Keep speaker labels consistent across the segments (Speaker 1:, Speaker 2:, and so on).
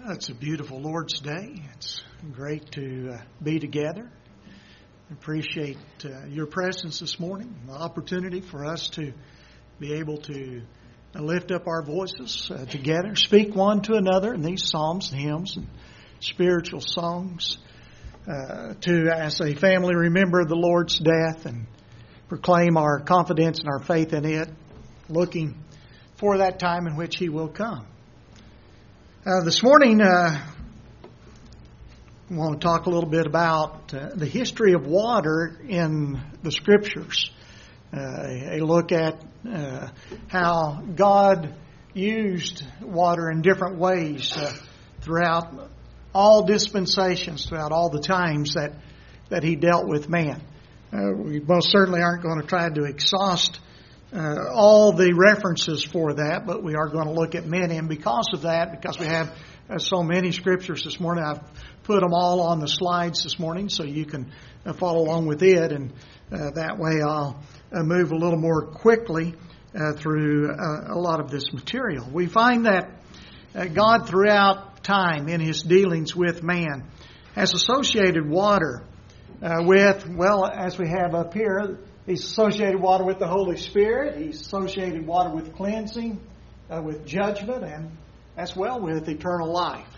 Speaker 1: It's a beautiful Lord's Day. It's great to be together. I appreciate your presence this morning, the opportunity for us to be able to lift up our voices together, speak one to another in these psalms and hymns and spiritual songs, to, as a family, remember the Lord's death and proclaim our confidence and our faith in it, looking for that time in which He will come. This morning, I want to talk a little bit about the history of water in the Scriptures. A look at how God used water in different ways throughout all dispensations, throughout all the times that He dealt with man. We most certainly aren't going to try to exhaust all the references for that, but we are going to look at many. And because of that, because we have so many scriptures this morning, I've put them all on the slides this morning so you can follow along with it. And that way I'll move a little more quickly through a lot of this material. We find that God throughout time in His dealings with man has associated water with, well, as we have up here, He's associated water with the Holy Spirit. He's associated water with cleansing, with judgment, and as well with eternal life.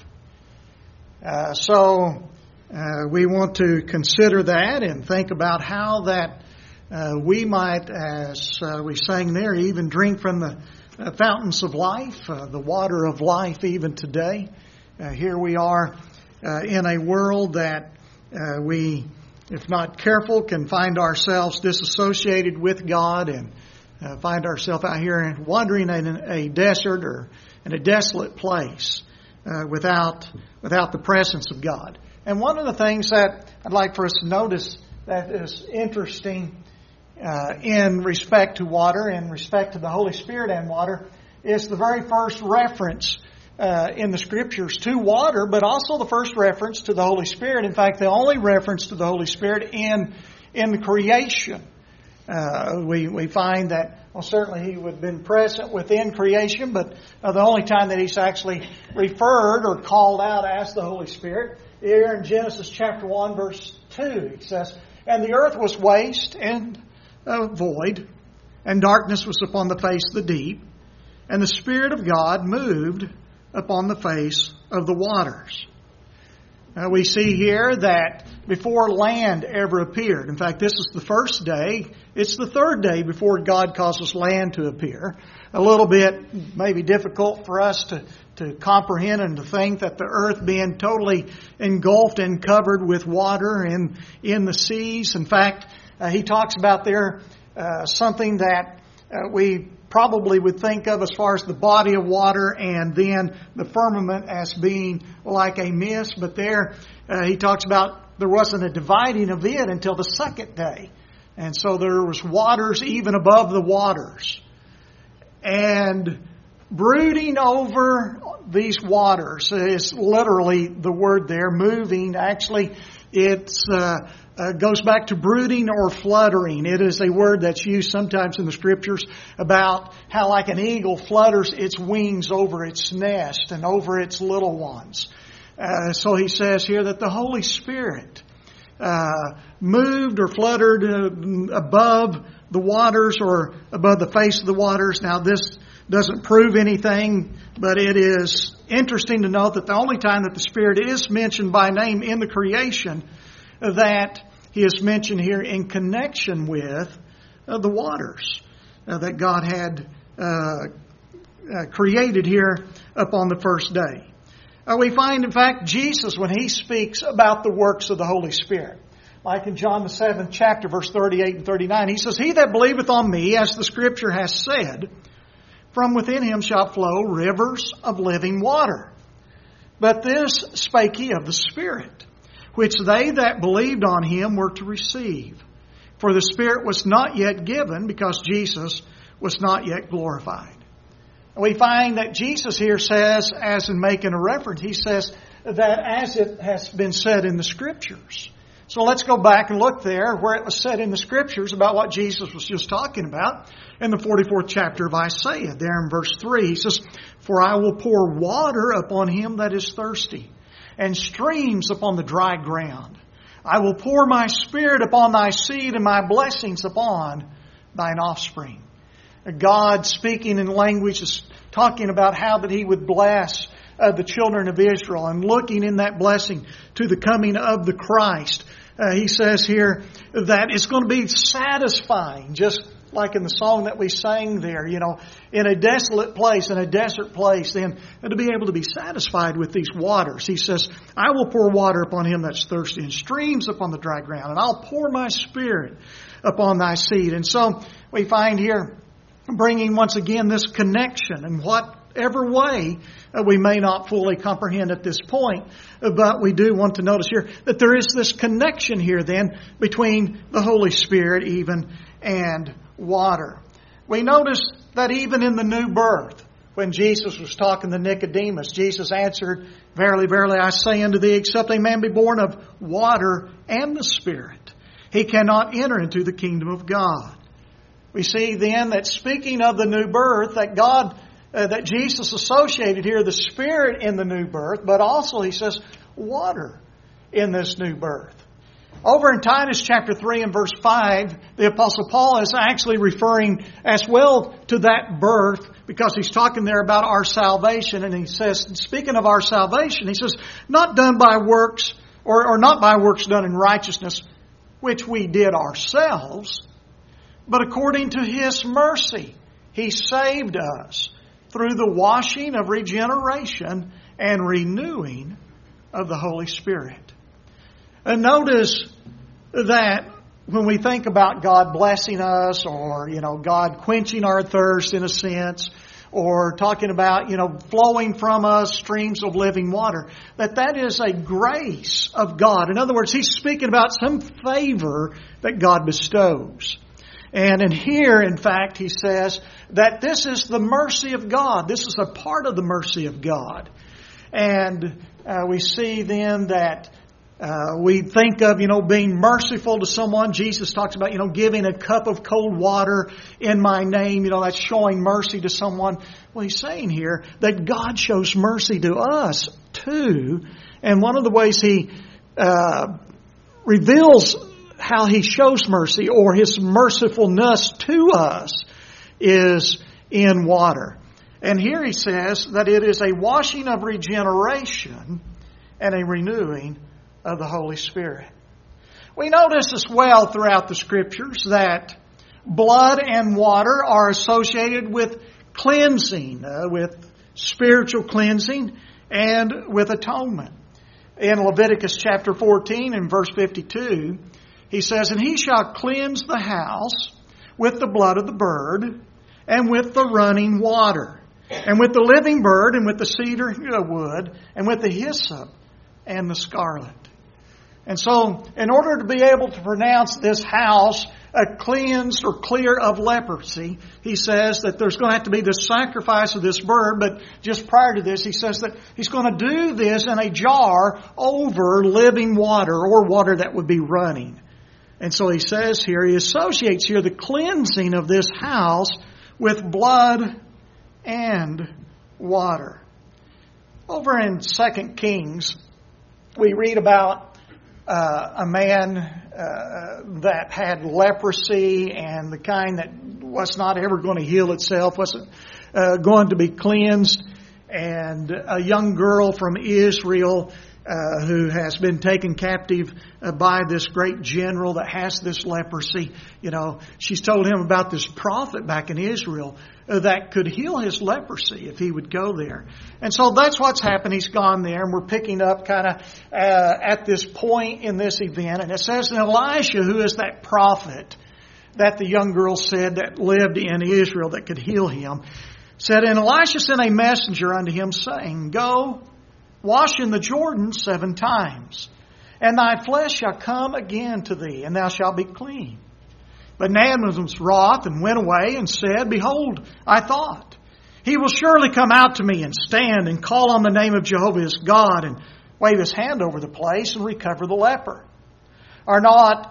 Speaker 1: So we want to consider that and think about how that we might, as we sang there, even drink from the fountains of life, the water of life even today. Here we are in a world that we, if not careful, can find ourselves disassociated with God and find ourselves out here wandering in a desert or in a desolate place without the presence of God. And one of the things that I'd like for us to notice that is interesting in respect to water, in respect to the Holy Spirit and water, is the very first reference in the Scriptures to water, but also the first reference to the Holy Spirit. In fact, the only reference to the Holy Spirit in the creation. We find that, well, certainly He would have been present within creation, but the only time that He's actually referred or called out as the Holy Spirit, here in Genesis chapter 1, verse 2, it says, "And the earth was waste and void, and darkness was upon the face of the deep, and the Spirit of God moved upon the face of the waters." We see here that before land ever appeared, in fact, this is the first day, it's the third day before God causes land to appear. A little bit maybe difficult for us to comprehend and to think that the earth being totally engulfed and covered with water in the seas. In fact, he talks about there something that we probably would think of as far as the body of water and then the firmament as being like a mist. But there he talks about there wasn't a dividing of it until the second day. And so there was waters even above the waters. And brooding over these waters is literally the word there, moving. Actually, it's goes back to brooding or fluttering. It is a word that's used sometimes in the Scriptures about how like an eagle flutters its wings over its nest and over its little ones. So he says here that the Holy Spirit moved or fluttered above the waters or above the face of the waters. Now this doesn't prove anything, but it is interesting to note that the only time that the Spirit is mentioned by name in the creation, that He is mentioned here in connection with the waters that God had created here upon the first day. We find, in fact, Jesus, when He speaks about the works of the Holy Spirit, like in John the 7th chapter, verse 38 and 39, He says, "He that believeth on me, as the Scripture has said, from within him shall flow rivers of living water. But this spake He of the Spirit, which they that believed on Him were to receive. For the Spirit was not yet given, because Jesus was not yet glorified." We find that Jesus here says, as in making a reference, He says that as it has been said in the Scriptures, So let's go back and look there where it was said in the Scriptures about what Jesus was just talking about in the 44th chapter of Isaiah. There in verse 3, He says, "For I will pour water upon him that is thirsty, and streams upon the dry ground. I will pour my Spirit upon thy seed and my blessings upon thine offspring." God speaking in language is talking about how that He would bless the children of Israel and looking in that blessing to the coming of the Christ. He says here that it's going to be satisfying, just like in the song that we sang there, in a desolate place, in a desert place, then to be able to be satisfied with these waters. He says, "I will pour water upon him that's thirsty, and streams upon the dry ground, and I'll pour my Spirit upon thy seed." And so we find here bringing once again this connection in whatever way we may not fully comprehend at this point, but we do want to notice here that there is this connection here then between the Holy Spirit even and water. We notice that even in the new birth, when Jesus was talking to Nicodemus, Jesus answered, "Verily, verily, I say unto thee, except a man be born of water and the Spirit, he cannot enter into the kingdom of God." We see then that speaking of the new birth, that Jesus associated here the Spirit in the new birth, but also He says water in this new birth. Over in Titus chapter 3 and verse 5, the Apostle Paul is actually referring as well to that birth because he's talking there about our salvation. And he says, speaking of our salvation, he says, "Not done by works, or not by works done in righteousness, which we did ourselves, but according to His mercy, He saved us through the washing of regeneration and renewing of the Holy Spirit." And notice that when we think about God blessing us, or, God quenching our thirst in a sense, or talking about, flowing from us streams of living water, that is a grace of God. In other words, He's speaking about some favor that God bestows. And in here, in fact, He says that this is the mercy of God. This is a part of the mercy of God. And we see then that we think of, being merciful to someone. Jesus talks about, giving a cup of cold water in my name. That's showing mercy to someone. Well, He's saying here that God shows mercy to us too. And one of the ways He reveals how He shows mercy, or His mercifulness to us, is in water. And here He says that it is a washing of regeneration and a renewing of the Holy Spirit. We notice as well throughout the Scriptures that blood and water are associated with cleansing, with spiritual cleansing, and with atonement. In Leviticus chapter 14 and verse 52, He says, "And he shall cleanse the house with the blood of the bird, and with the running water, and with the living bird, and with the cedar wood, and with the hyssop and the scarlet." And so, in order to be able to pronounce this house cleansed or clear of leprosy, He says that there's going to have to be the sacrifice of this bird. But just prior to this, He says that He's going to do this in a jar over living water, or water that would be running. And so He says here, He associates here the cleansing of this house with blood and water. Over in 2 Kings, we read about a man that had leprosy, and the kind that was not ever going to heal itself, wasn't going to be cleansed. And a young girl from Israel who has been taken captive by this great general that has this leprosy. She's told him about this prophet back in Israel that could heal his leprosy if he would go there. And so that's what's happened. He's gone there, and we're picking up kind of at this point in this event. And it says, "And Elisha, who is that prophet that the young girl said that lived in Israel that could heal him, said, And Elisha sent a messenger unto him, saying, Go, wash in the Jordan 7 times, and thy flesh shall come again to thee, and thou shalt be clean. But Naaman was wroth, and went away, and said, Behold, I thought, he will surely come out to me, and stand, and call on the name of Jehovah his God, and wave his hand over the place, and recover the leper. Are not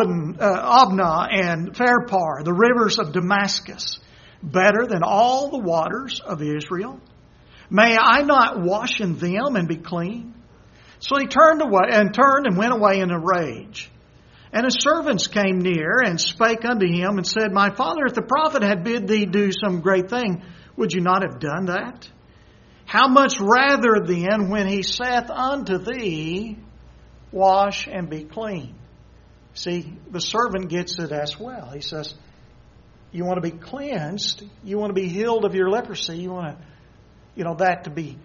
Speaker 1: Abna and Pharpar, the rivers of Damascus, better than all the waters of Israel? May I not wash in them and be clean? So he turned and went away in a rage. And his servants came near and spake unto him and said, My father, if the prophet had bid thee do some great thing, would you not have done that? How much rather then when he saith unto thee, Wash and be clean? See, the servant gets it as well. He says, you want to be cleansed, you want to be healed of your leprosy, you want to be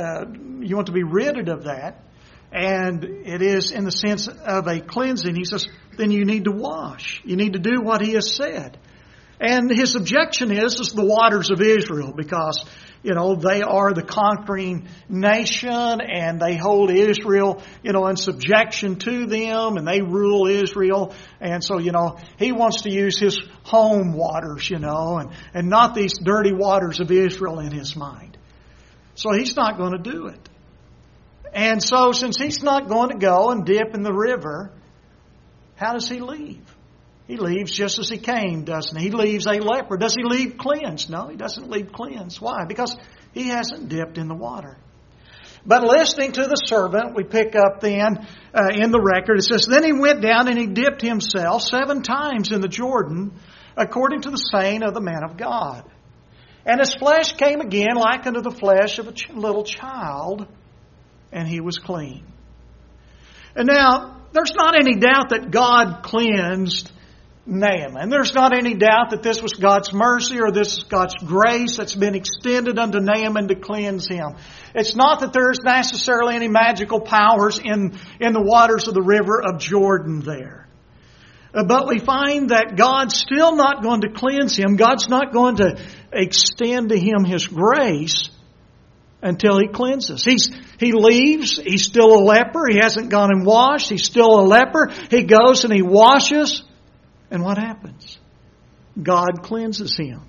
Speaker 1: rid of that. And it is in the sense of a cleansing. He says, then you need to wash. You need to do what he has said. And his objection is the waters of Israel, because, they are the conquering nation and they hold Israel, in subjection to them, and they rule Israel. And so, he wants to use his home waters, and not these dirty waters of Israel in his mind. So he's not going to do it. And so, since he's not going to go and dip in the river, how does he leave? He leaves just as he came, doesn't he? He leaves a leper. Does he leave cleansed? No, he doesn't leave cleansed. Why? Because he hasn't dipped in the water. But listening to the servant, we pick up then in the record, it says, Then he went down and he dipped himself 7 times in the Jordan, according to the saying of the man of God. And his flesh came again like unto the flesh of a little child, and he was clean. And now, there's not any doubt that God cleansed Naaman. There's not any doubt that this was God's mercy or this is God's grace that's been extended unto Naaman to cleanse him. It's not that there's necessarily any magical powers in the waters of the river of Jordan there. But we find that God's still not going to cleanse him. God's not going to extend to him His grace until he cleanses. He leaves. He's still a leper. He hasn't gone and washed. He's still a leper. He goes and he washes. And what happens? God cleanses him.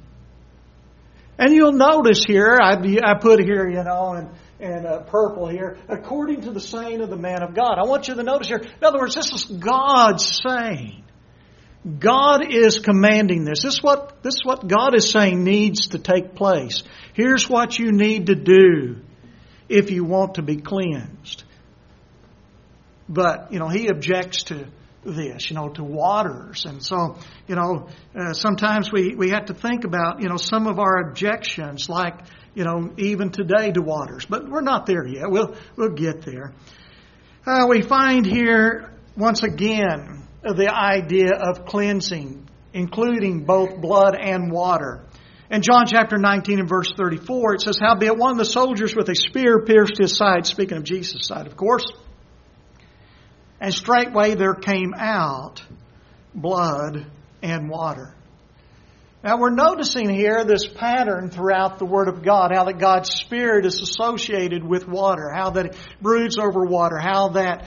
Speaker 1: And you'll notice here, I put here, in purple here, according to the saying of the man of God. I want you to notice here, in other words, this is God's saying. God is commanding this. This is what God is saying needs to take place. Here's what you need to do if you want to be cleansed. But, he objects to this, to waters. And so, sometimes we have to think about, some of our objections, like, even today to waters. But we're not there yet. We'll get there. We find here, once again, the idea of cleansing, including both blood and water. In John chapter 19 and verse 34, it says, Howbeit one of the soldiers with a spear pierced his side, speaking of Jesus' side, of course, and straightway there came out blood and water. Now we're noticing here this pattern throughout the Word of God, how that God's Spirit is associated with water, how that it broods over water, how that,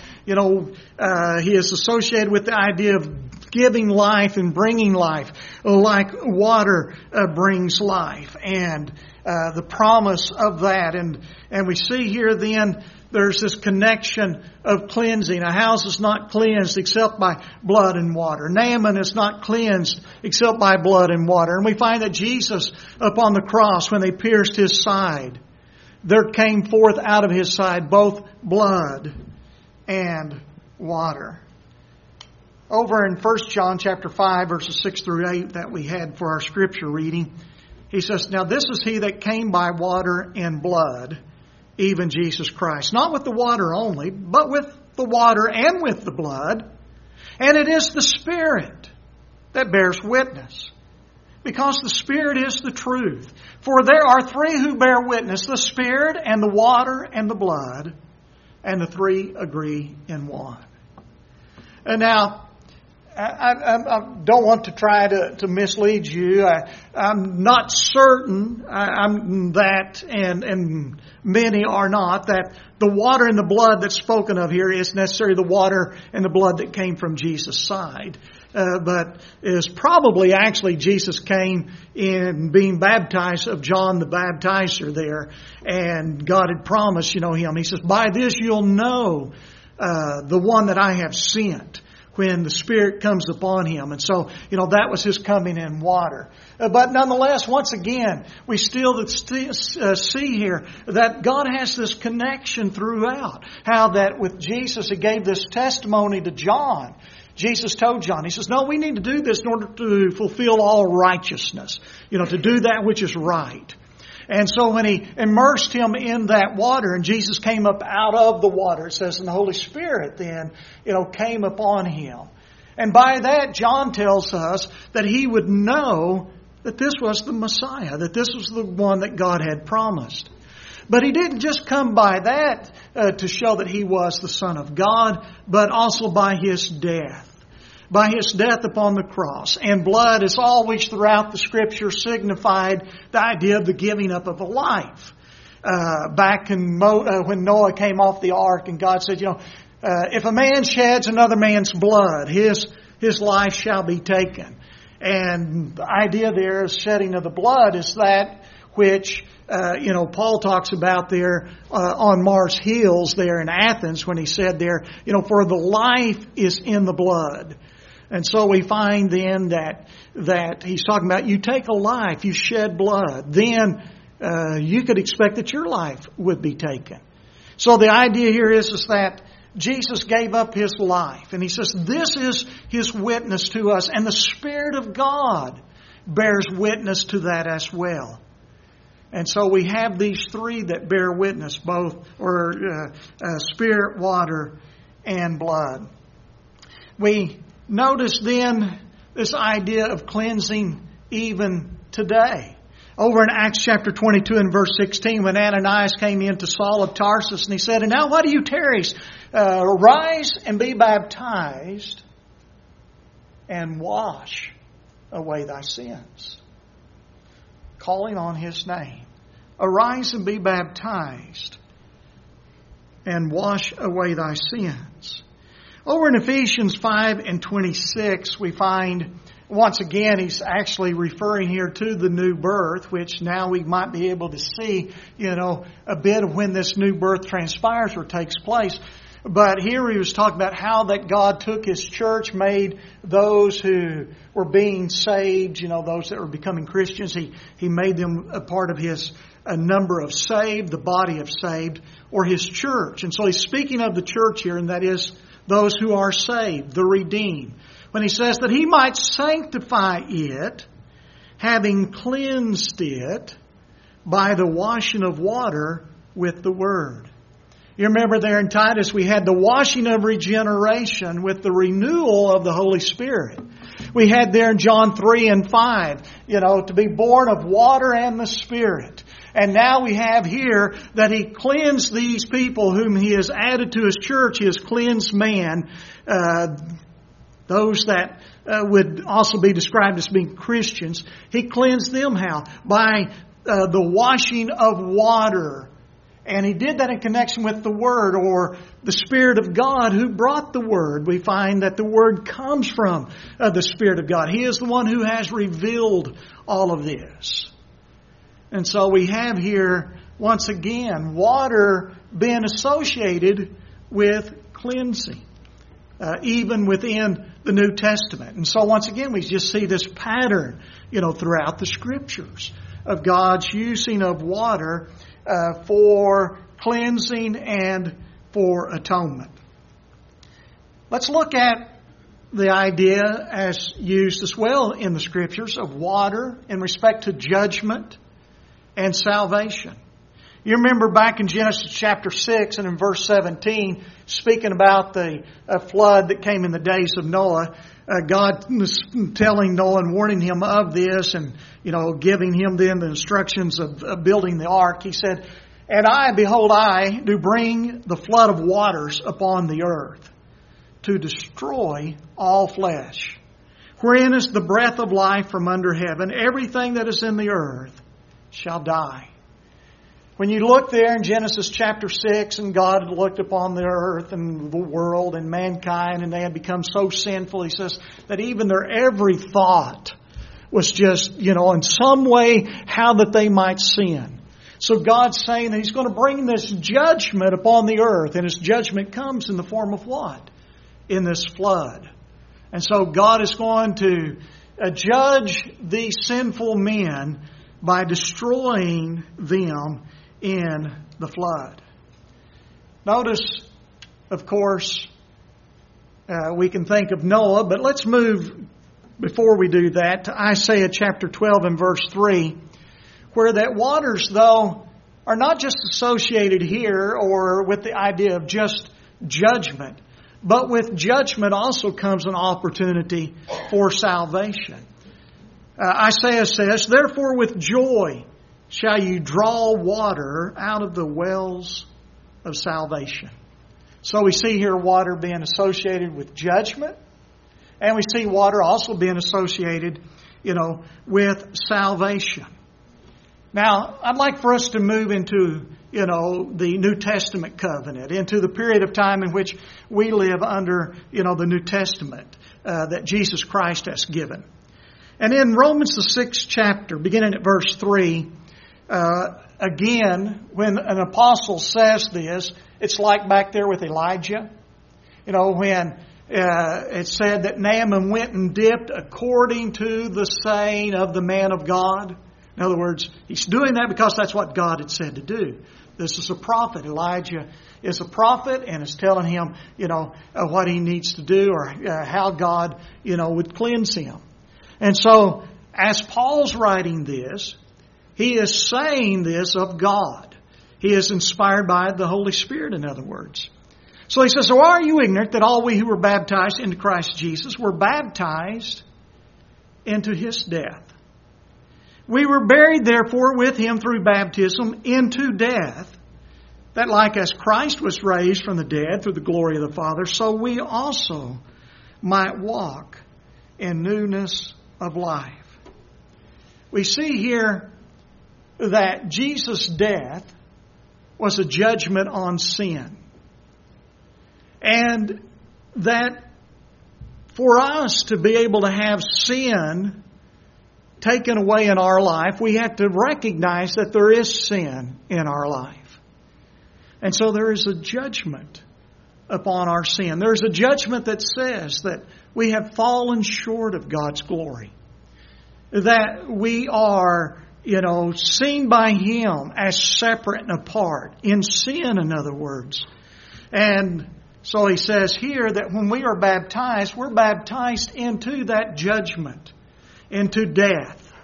Speaker 1: He is associated with the idea of giving life and bringing life, like water brings life, and the promise of that. And we see here then there's this connection of cleansing. A house is not cleansed except by blood and water. Naaman is not cleansed except by blood and water. And we find that Jesus, upon the cross, when they pierced His side, there came forth out of His side both blood and water. Over in 1 John chapter 5, verses 6 through 8 that we had for our scripture reading, he says, Now this is He that came by water and blood, even Jesus Christ. Not with the water only, but with the water and with the blood. And it is the Spirit that bears witness. Because the Spirit is the truth. For there are 3 who bear witness, the Spirit and the water and the blood. And the 3 agree in one. And now, I don't want to try to mislead you. I'm not certain that, and many are not, that the water and the blood that's spoken of here is necessarily the water and the blood that came from Jesus' side. But is probably actually Jesus came in being baptized of John the Baptizer there. And God had promised, him. He says, By this you'll know the one that I have sent. when the Spirit comes upon him. And so, that was his coming in water. But nonetheless, once again, we still see here that God has this connection throughout. How that with Jesus, He gave this testimony to John. Jesus told John, He says, no, we need to do this in order to fulfill all righteousness. To do that which is right. And so when He immersed him in that water and Jesus came up out of the water, it says, and the Holy Spirit then, came upon him. And by that, John tells us that he would know that this was the Messiah, that this was the one that God had promised. But he didn't just come by that to show that he was the Son of God, but also by His death. By His death upon the cross. And blood is always throughout the Scripture signified the idea of the giving up of a life. Back in when Noah came off the ark and God said, if a man sheds another man's blood, his life shall be taken. And the idea there is shedding of the blood is that which Paul talks about there on Mars Hills there in Athens when he said there, for the life is in the blood. And so we find then that he's talking about you take a life, you shed blood, then you could expect that your life would be taken. So the idea here is that Jesus gave up His life. And He says this is His witness to us. And the Spirit of God bears witness to that as well. And so we have these three that bear witness, both spirit, water, and blood. We notice then this idea of cleansing even today. Over in Acts chapter 22 and verse 16, when Ananias came in to Saul of Tarsus and he said, and now why do you tarry? Arise and be baptized and wash away thy sins. Calling on His name. Arise and be baptized and wash away thy sins. Over in Ephesians 5 and 26, we find, once again, he's actually referring here to the new birth, which now we might be able to see, a bit of when this new birth transpires or takes place. But here he was talking about how that God took His church, made those who were being saved, those that were becoming Christians, He made them a part of a number of saved, the body of saved, or His church. And so he's speaking of the church here, and that is those who are saved, the redeemed. When he says that He might sanctify it, having cleansed it by the washing of water with the Word. You remember there in Titus we had the washing of regeneration with the renewal of the Holy Spirit. We had there in John 3 and 5, to be born of water and the Spirit. And now we have here that He cleansed these people whom He has added to His church. He has cleansed man. Those that would also be described as being Christians. He cleansed them how? By the washing of water. And He did that in connection with the Word, or the Spirit of God who brought the Word. We find that the Word comes from the Spirit of God. He is the one who has revealed all of this. And so we have here, once again, water being associated with cleansing, even within the New Testament. And so once again, we just see this pattern, throughout the Scriptures of God's using of water for cleansing and for atonement. Let's look at the idea as used as well in the Scriptures of water in respect to judgment and salvation. You remember back in Genesis chapter 6 and in verse 17, speaking about the flood that came in the days of Noah, God was telling Noah and warning him of this and, giving him then the instructions of building the ark. He said, and behold, I do bring the flood of waters upon the earth to destroy all flesh, wherein is the breath of life from under heaven. Everything that is in the earth shall die. When you look there in Genesis chapter 6, and God had looked upon the earth and the world and mankind, and they had become so sinful, He says that even their every thought was just, in some way, how that they might sin. So God's saying that He's going to bring this judgment upon the earth, and His judgment comes in the form of what? In this flood. And so God is going to judge these sinful men by destroying them in the flood. Notice, of course, we can think of Noah, but let's move, before we do that, to Isaiah chapter 12 and verse 3, where that waters, though, are not just associated here or with the idea of just judgment, but with judgment also comes an opportunity for salvation. Isaiah says, "Therefore with joy shall you draw water out of the wells of salvation." So we see here water being associated with judgment, and we see water also being associated, with salvation. Now, I'd like for us to move into, the New Testament covenant, into the period of time in which we live under, the New Testament that Jesus Christ has given. And in Romans the 6th chapter, beginning at verse 3, again, when an apostle says this, it's like back there with Elijah. When it said that Naaman went and dipped according to the saying of the man of God. In other words, he's doing that because that's what God had said to do. This is a prophet. Elijah is a prophet and is telling him, what he needs to do or how God, would cleanse him. And so, as Paul's writing this, he is saying this of God. He is inspired by the Holy Spirit, in other words. So he says, "So are you ignorant that all we who were baptized into Christ Jesus were baptized into His death? We were buried therefore with Him through baptism into death, that like as Christ was raised from the dead through the glory of the Father, so we also might walk in newness of life." We see here that Jesus' death was a judgment on sin. And that for us to be able to have sin taken away in our life, we have to recognize that there is sin in our life. And so there is a judgment upon our sin. There's a judgment that says that we have fallen short of God's glory. That we are, seen by Him as separate and apart. In sin, in other words. And so he says here that when we are baptized, we're baptized into that judgment. Into death.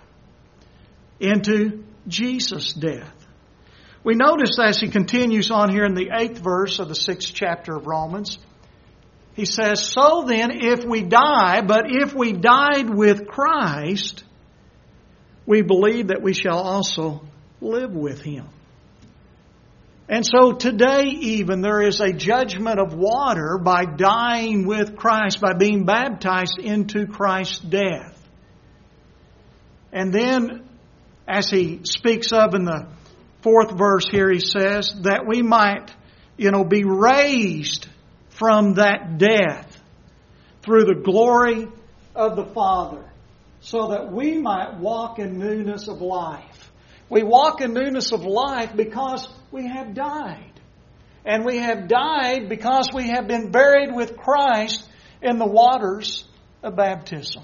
Speaker 1: Into Jesus' death. We notice as he continues on here in the 8th verse of the 6th chapter of Romans, he says, "So then, if we die, but if we died with Christ, we believe that we shall also live with Him." And so today even there is a judgment of water by dying with Christ, by being baptized into Christ's death. And then, as he speaks of in the 4th verse here, he says that we might, be raised from that death through the glory of the Father, so that we might walk in newness of life. We walk in newness of life because we have died. And we have died because we have been buried with Christ in the waters of baptism.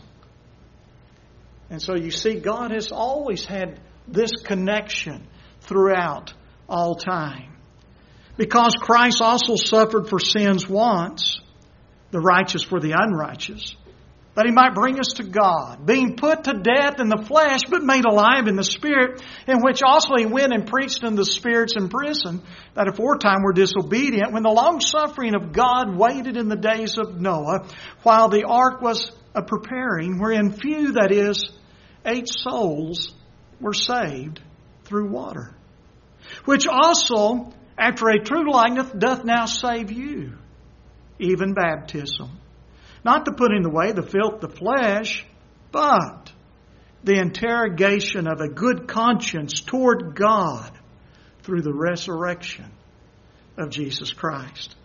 Speaker 1: And so you see, God has always had this connection throughout all time. Because Christ also suffered for sins once, the righteous for the unrighteous, that He might bring us to God, being put to death in the flesh, but made alive in the Spirit, in which also He went and preached unto the spirits in prison, that aforetime were disobedient, when the long suffering of God waited in the days of Noah, while the ark was a preparing, wherein few, that is, 8 souls, were saved through water. Which also, after a true likeness, doth now save you, even baptism. Not the putting away the filth of the flesh, but the interrogation of a good conscience toward God through the resurrection of Jesus Christ.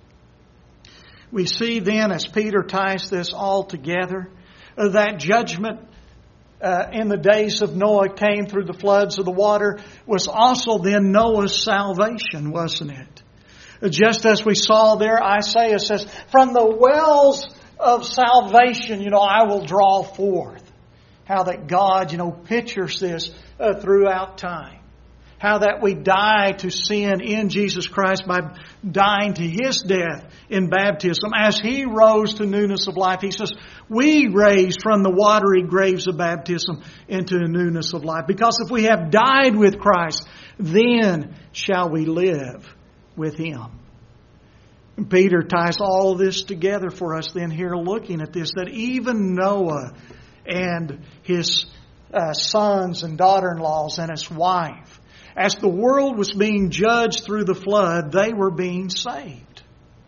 Speaker 1: We see then, as Peter ties this all together, that judgment in the days of Noah came through the floods of the water was also then Noah's salvation, wasn't it? Just as we saw there, Isaiah says, "From the wells of salvation, I will draw forth. How that God, pictures this throughout time. How that we die to sin in Jesus Christ by dying to His death in baptism. As He rose to newness of life, He says, we raised from the watery graves of baptism into a newness of life. Because if we have died with Christ, then shall we live with Him. And Peter ties all this together for us then here looking at this, that even Noah and his sons and daughter-in-laws and his wife, as the world was being judged through the flood, they were being saved.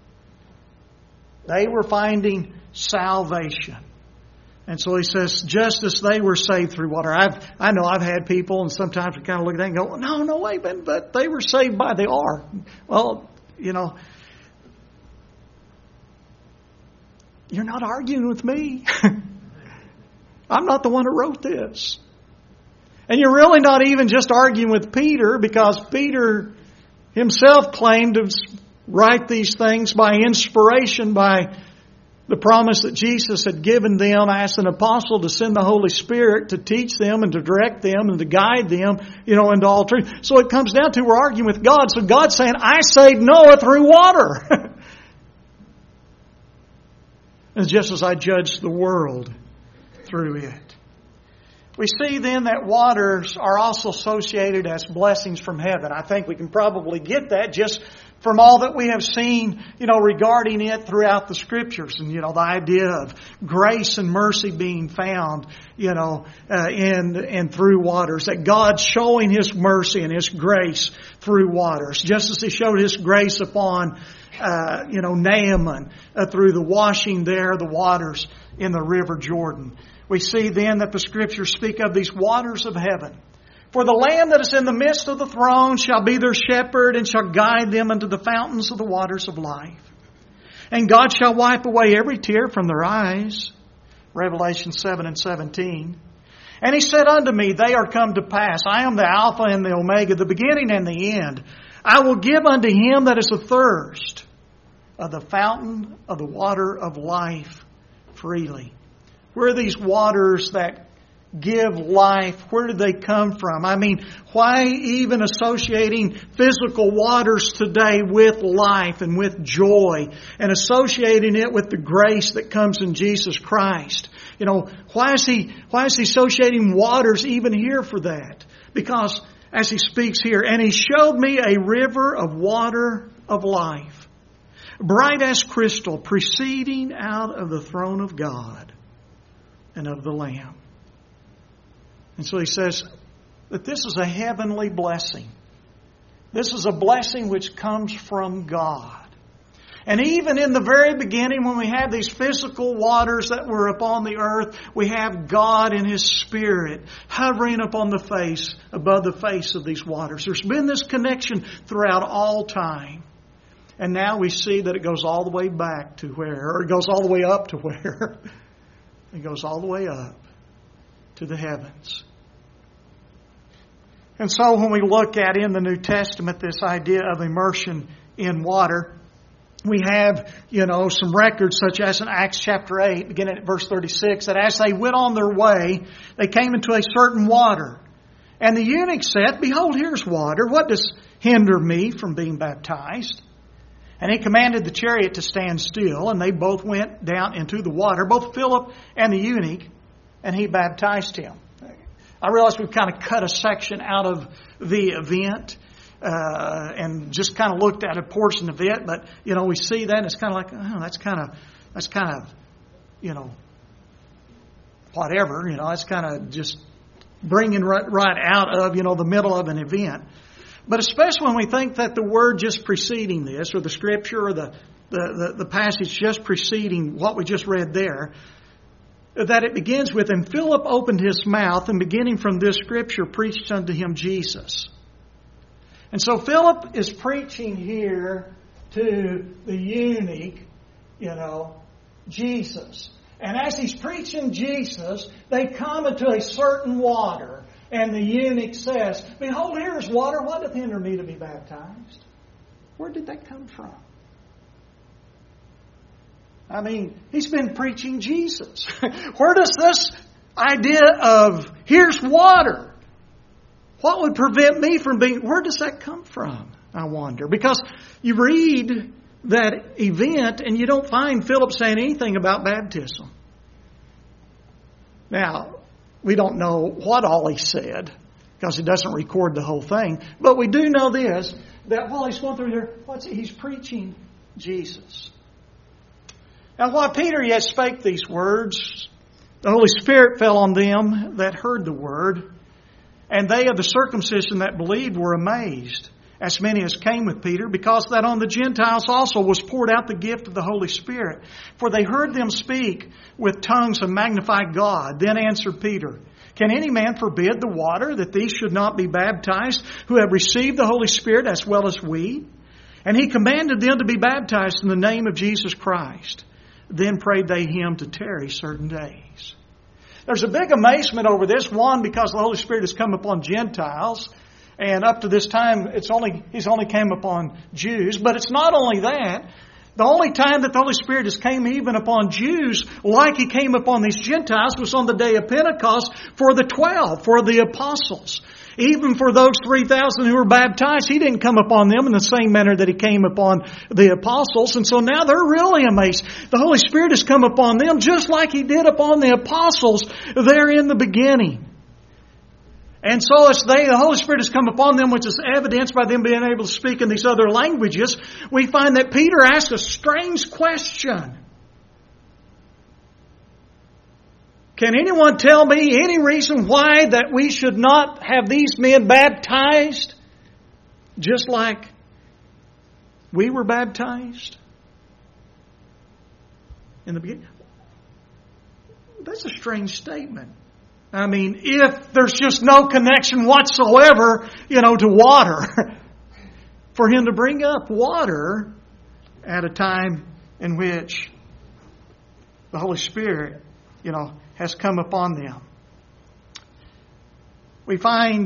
Speaker 1: They were finding salvation. And so he says, just as they were saved through water. I know I've had people, and sometimes we kind of look at that and go, no, wait, but they were saved by the ark. Well, you're not arguing with me. I'm not the one who wrote this. And you're really not even just arguing with Peter, because Peter himself claimed to write these things by inspiration, by the promise that Jesus had given them as an apostle to send the Holy Spirit to teach them and to direct them and to guide them, into all truth. So it comes down to we're arguing with God. So God's saying, I saved Noah through water. And just as I judged the world through it. We see then that waters are also associated as blessings from heaven. I think we can probably get that just from all that we have seen, regarding it throughout the Scriptures. And, the idea of grace and mercy being found, in through waters. That God showing His mercy and His grace through waters. Just as He showed His grace upon, Naaman through the washing there, the waters in the river Jordan. We see then that the Scriptures speak of these waters of heaven. For the Lamb that is in the midst of the throne shall be their shepherd and shall guide them unto the fountains of the waters of life. And God shall wipe away every tear from their eyes. Revelation 7:17. And He said unto me, they are come to pass. I am the Alpha and the Omega, the beginning and the end. I will give unto him that is athirst of the fountain of the water of life freely. Where are these waters that give life? Where did they come from? Why even associating physical waters today with life and with joy and associating it with the grace that comes in Jesus Christ? Why is he associating waters even here for that? Because as he speaks here, and He showed me a river of water of life, bright as crystal, proceeding out of the throne of God and of the Lamb. And so he says that this is a heavenly blessing. This is a blessing which comes from God. And even in the very beginning, when we have these physical waters that were upon the earth, we have God in His Spirit hovering above the face of these waters. There's been this connection throughout all time. And now we see that it goes all the way back to where? Or it goes all the way up to where? It goes all the way up to the heavens. And so when we look at in the New Testament this idea of immersion in water, we have, some records such as in Acts chapter 8, beginning at verse 36, that as they went on their way, they came into a certain water. And the eunuch said, behold, here's water. What does hinder me from being baptized? And he commanded the chariot to stand still, and they both went down into the water, both Philip and the eunuch, and he baptized him. I realize we've kind of cut a section out of the event and just kind of looked at a portion of it, but we see that and it's kind of like, that's kind of whatever. It's kind of just bringing right out of the middle of an event. But especially when we think that the word just preceding this, or the scripture, or the passage just preceding what we just read there, that it begins with, and Philip opened his mouth, and beginning from this scripture, preached unto him Jesus. And so Philip is preaching here to the eunuch, Jesus. And as he's preaching Jesus, they come into a certain water. And the eunuch says, behold, here is water. What doth hinder me to be baptized? Where did that come from? I mean, he's been preaching Jesus. Where does this idea of, here's water, what would prevent me from being, where does that come from, I wonder? Because you read that event and you don't find Philip saying anything about baptism. Now, we don't know what all he said, because he doesn't record the whole thing. But we do know this, that while he's going through here, he's preaching Jesus. Now, while Peter yet spake these words, the Holy Spirit fell on them that heard the word, and they of the circumcision that believed were amazed, as many as came with Peter, because that on the Gentiles also was poured out the gift of the Holy Spirit. For they heard them speak with tongues and magnify God. Then answered Peter, Can any man forbid the water that these should not be baptized, who have received the Holy Spirit as well as we? And he commanded them to be baptized in the name of Jesus Christ. Then prayed they him to tarry certain days. There's a big amazement over this. One, because the Holy Spirit has come upon Gentiles. And up to this time, He's only came upon Jews. But it's not only that. The only time that the Holy Spirit has came even upon Jews, like He came upon these Gentiles, was on the day of Pentecost for the 12, for the apostles. Even for those 3,000 who were baptized, He didn't come upon them in the same manner that He came upon the apostles. And so now they're really amazed. The Holy Spirit has come upon them just like He did upon the apostles there in the beginning. And so as the Holy Spirit has come upon them, which is evidenced by them being able to speak in these other languages, we find that Peter asks a strange question. Can anyone tell me any reason why that we should not have these men baptized just like we were baptized in the beginning? That's a strange statement. I mean, if there's just no connection whatsoever, to water, for him to bring up water at a time in which the Holy Spirit, has come upon them. We find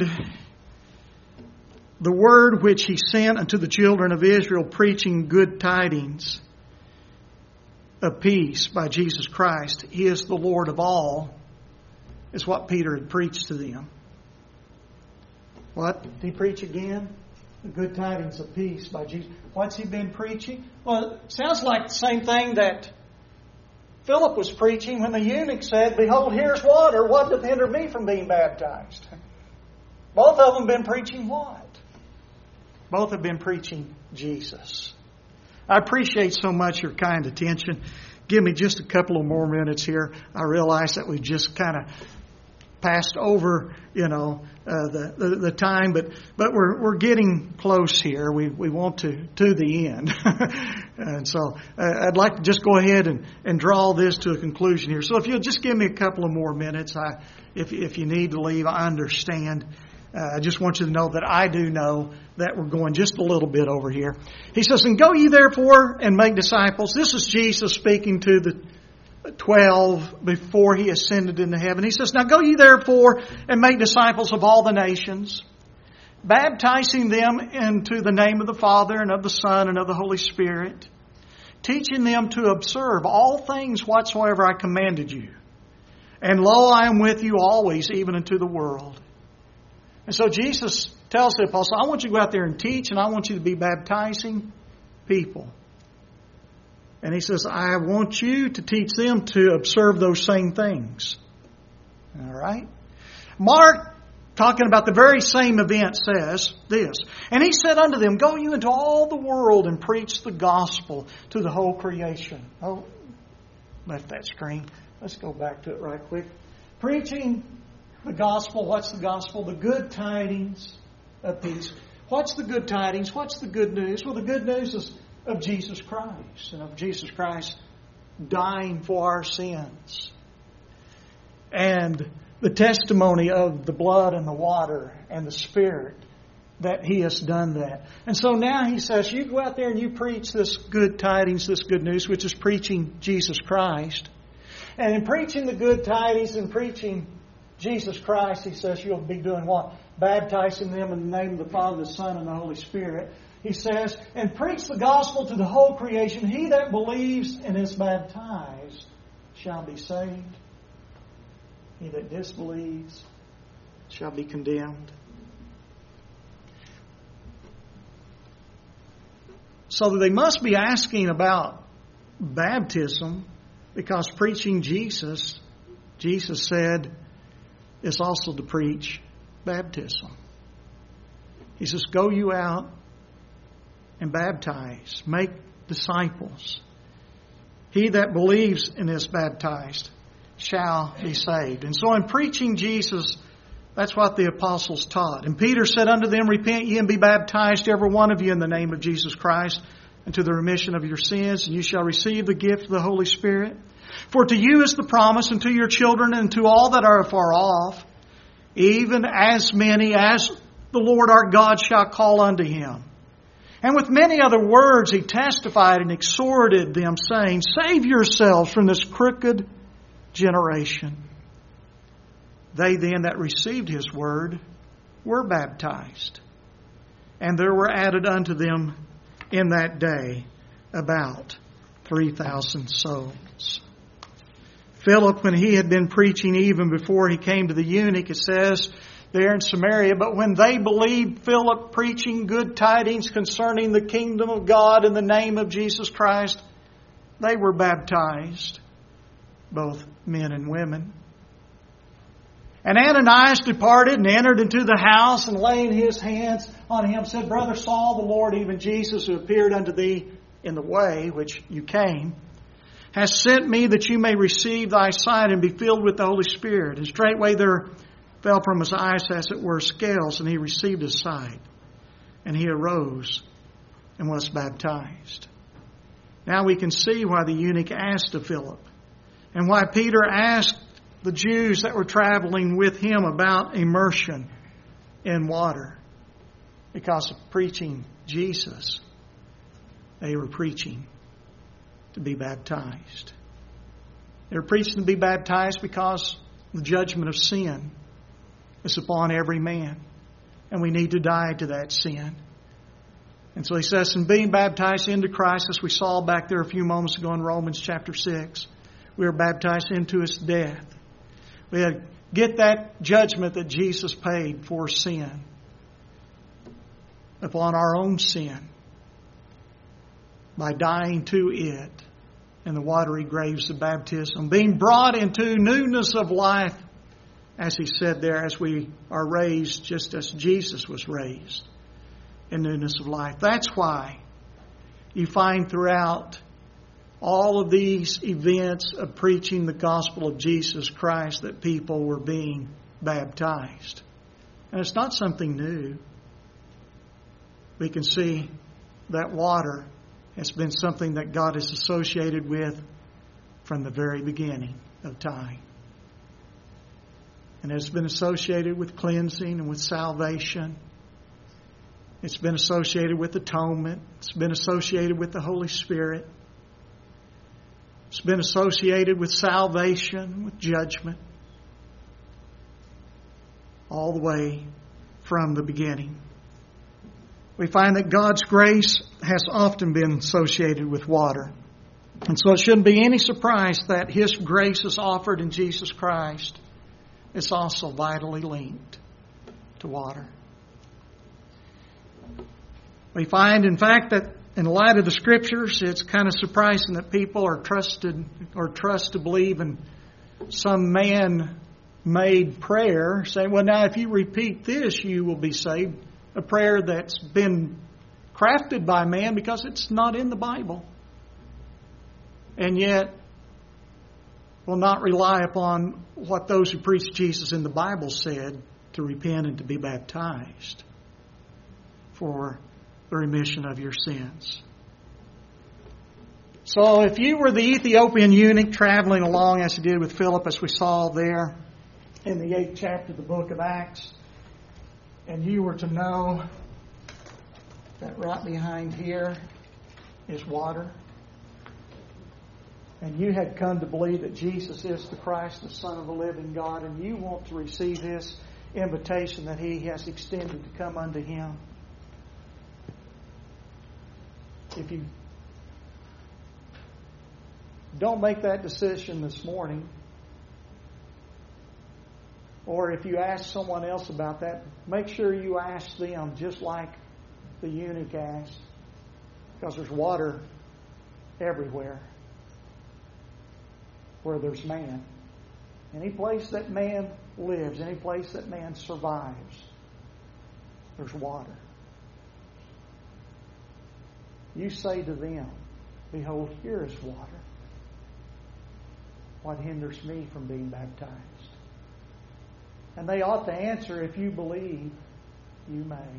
Speaker 1: the word which He sent unto the children of Israel, preaching good tidings of peace by Jesus Christ. He is the Lord of all, is what Peter had preached to them. What did he preach again? The good tidings of peace by Jesus. What's he been preaching? Well, it sounds like the same thing that Philip was preaching when the eunuch said, Behold, here's water. What doth hinder me from being baptized? Both of them have been preaching what? Both have been preaching Jesus. I appreciate so much your kind attention. Give me just a couple of more minutes here. I realize that we've just kind of passed over, the time, but we're getting close here. We want to the end, and so I'd like to just go ahead and draw this to a conclusion here. So if you'll just give me a couple of more minutes, if you need to leave, I understand. I just want you to know that I do know that we're going just a little bit over here. He says, And go ye therefore and make disciples. This is Jesus speaking to the 12 before He ascended into heaven. He says, Now go ye therefore and make disciples of all the nations, baptizing them into the name of the Father and of the Son and of the Holy Spirit, teaching them to observe all things whatsoever I commanded you. And lo, I am with you always, even unto the world. And so Jesus tells the apostles, I want you to go out there and teach, and I want you to be baptizing people. And He says, I want you to teach them to observe those same things. All right? Mark, talking about the very same event, says this. And He said unto them, Go you into all the world and preach the gospel to the whole creation. Oh, left that screen. Let's go back to it right quick. Preaching the gospel. What's the gospel? The good tidings of peace. What's the good tidings? What's the good news? Well, the good news is of Jesus Christ, and of Jesus Christ dying for our sins. And the testimony of the blood and the water and the Spirit that He has done that. And so now He says, you go out there and you preach this good tidings, this good news, which is preaching Jesus Christ. And in preaching the good tidings and preaching Jesus Christ, He says you'll be doing what? Baptizing them in the name of the Father, the Son, and the Holy Spirit. he says, and preach the gospel to the whole creation. He that believes and is baptized shall be saved. He that disbelieves shall be condemned. So they must be asking about baptism, because preaching Jesus said, is also to preach baptism. He says, go you out and baptize, make disciples. He that believes and is baptized shall be saved. And so in preaching Jesus, that's what the apostles taught. And Peter said unto them, repent ye and be baptized, every one of you, in the name of Jesus Christ, unto the remission of your sins, and you shall receive the gift of the Holy Spirit. For to you is the promise, and to your children, and to all that are afar off, even as many as the Lord our God shall call unto him. And with many other words he testified and exhorted them, saying, save yourselves from this crooked generation. They then that received his word were baptized. And there were added unto them in that day about 3,000 souls. Philip, when he had been preaching even before he came to the eunuch, it says there in Samaria, but when they believed Philip preaching good tidings concerning the kingdom of God in the name of Jesus Christ, they were baptized, both men and women. And Ananias departed and entered into the house, and laying his hands on him said, Brother Saul, the Lord, even Jesus, who appeared unto thee in the way which you came, has sent me that you may receive thy sight and be filled with the Holy Spirit. And straightway there fell from his eyes as it were scales, and he received his sight. And he arose and was baptized. Now we can see why the eunuch asked of Philip, and why Peter asked the Jews that were traveling with him about immersion in water. Because of preaching Jesus, they were preaching to be baptized. They were preaching to be baptized because the judgment of sin is upon every man, and we need to die to that sin. And so he says, in being baptized into Christ, as we saw back there a few moments ago in Romans chapter 6, we are baptized into his death. We had to get that judgment that Jesus paid for sin upon our own sin by dying to it in the watery graves of baptism, being brought into newness of life, as he said there, as we are raised just as Jesus was raised in newness of life. That's why you find throughout all of these events of preaching the gospel of Jesus Christ that people were being baptized. And it's not something new. We can see that water has been something that God has associated with from the very beginning of time. And it's been associated with cleansing and with salvation. It's been associated with atonement. It's been associated with the Holy Spirit. It's been associated with salvation, with judgment, all the way from the beginning. We find that God's grace has often been associated with water. And so it shouldn't be any surprise that His grace is offered in Jesus Christ. It's also vitally linked to water. We find, in fact, that in light of the Scriptures, it's kind of surprising that people are trust to believe in some man-made prayer, saying, well, now if you repeat this, you will be saved. A prayer that's been crafted by man because it's not in the Bible. And yet, will not rely upon what those who preach Jesus in the Bible said, to repent and to be baptized for the remission of your sins. So if you were the Ethiopian eunuch traveling along as he did with Philip, as we saw there in the 8th chapter of the book of Acts, and you were to know that right behind here is water, and you had come to believe that Jesus is the Christ, the Son of the living God, and you want to receive this invitation that He has extended to come unto Him, if you don't make that decision this morning, or if you ask someone else about that, make sure you ask them just like the eunuch asked, because there's water everywhere where there's man. Any place that man lives, any place that man survives, there's water. You say to them, behold, here is water. What hinders me from being baptized? And they ought to answer, if you believe, you may.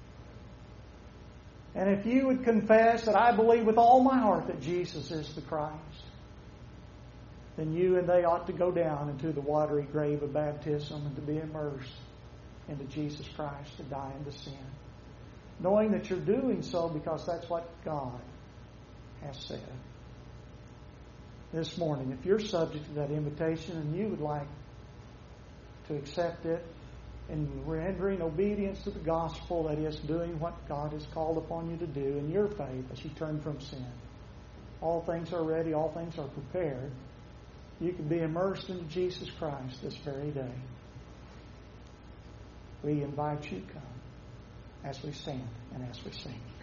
Speaker 1: And if you would confess that I believe with all my heart that Jesus is the Christ, then you and they ought to go down into the watery grave of baptism and to be immersed into Jesus Christ, to die into sin. Knowing that you're doing so because that's what God has said. This morning, if you're subject to that invitation and you would like to accept it and rendering obedience to the gospel, that is, doing what God has called upon you to do in your faith as you turn from sin. All things are ready, all things are prepared. You can be immersed into Jesus Christ this very day. We invite you to come as we stand and as we sing.